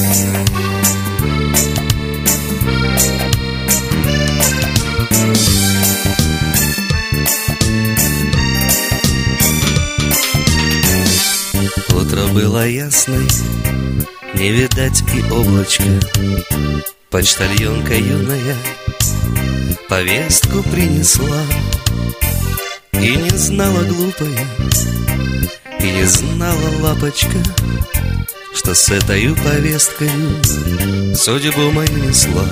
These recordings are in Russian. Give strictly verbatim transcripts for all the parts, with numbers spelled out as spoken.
Утро было ясное, не видать и облачка. Почтальонка юная повестку принесла. И не знала глупая, и не знала лапочка, что с этой повесткой судьбу мою несла.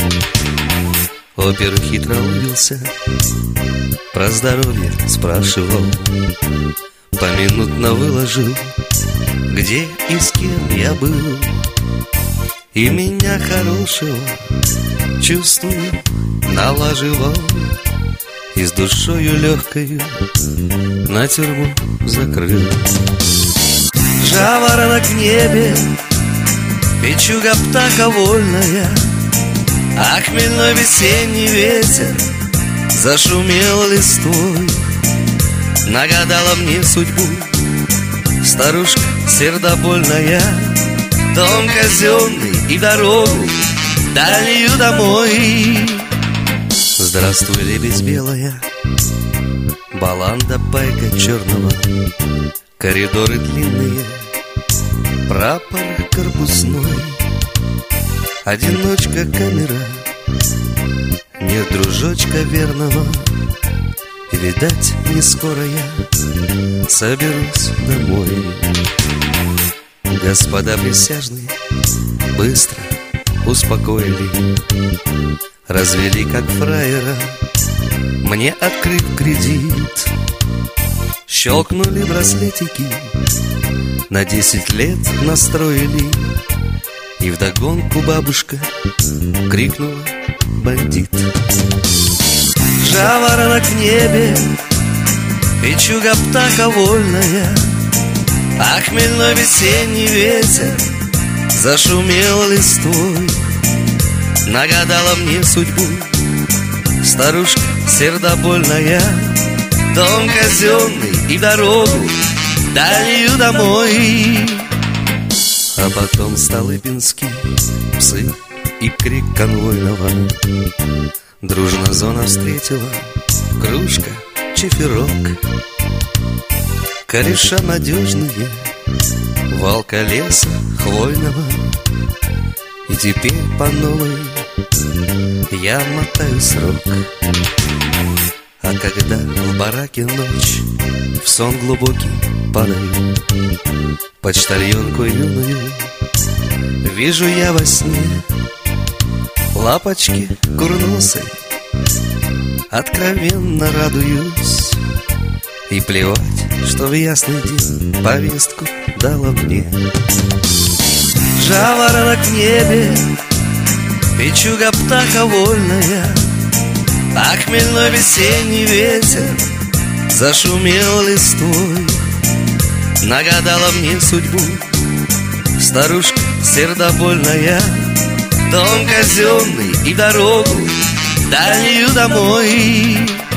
Опер хитро улыбился, про здоровье спрашивал, поминутно выложил, где и с кем я был. И меня хорошего, чувствую, налаживал, и с душою легкою на тюрьму закрыл. Жаворонок в небе, печуга птаха вольная, а хмельной весенний ветер зашумел листвой. Нагадала мне судьбу старушка сердобольная, дом казенный и дорогу дальнюю домой. Здравствуй, лебедь белая, баланда пайка черного, коридоры длинные, прапор корпусной, одиночка камера, нет дружочка верного. Видать, не скоро я соберусь домой. Господа присяжные быстро успокоили, развели как фраера, мне открыв кредит. Щелкнули браслетики, на десять лет настроили, и вдогонку бабушка крикнула: бандит. Жаворонок в небе, печуга птаха вольная, а хмельной весенний ветер зашумел листвой. Нагадала мне судьбу старушка сердобольная, дом казенный и дорогу дальнюю домой. А потом Столыпинский, псы и крик конвойного. Дружно зона встретила, кружка, чиферок, кореша надежные, валка леса хвойного. И теперь по новой я мотаю срок. А когда в бараке ночь, в сон глубокий падаю, почтальонку юную вижу я во сне. Лапочки курносой откровенно радуюсь, и плевать, что в ясный день повестку дала мне. Жаворонок в небе, печуга птаха вольная, а хмельной весенний ветер зашумел листвой. Нагадала мне судьбу старушка сердобольная, дом казенный и дорогу дальнюю домой.